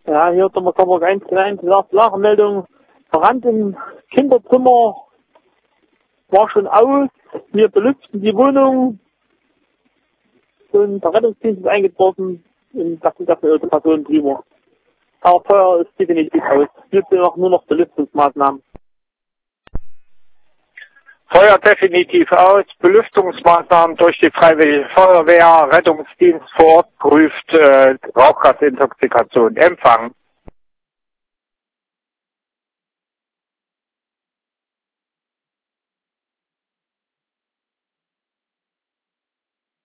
Ja, hier ist nochmal Coburg 1 Lachenmeldung. Brand im Kinderzimmer war schon aus. Wir belüften die Wohnung. Und der Rettungsdienst ist eingetroffen. Und da sind dafür eine Person drüber. Aber Feuer ist definitiv aus. Wir sind nur noch Belüftungsmaßnahmen. Feuer definitiv aus. Belüftungsmaßnahmen durch die Freiwillige Feuerwehr. Rettungsdienst vor Ort prüft Rauchgasintoxikation. Empfang.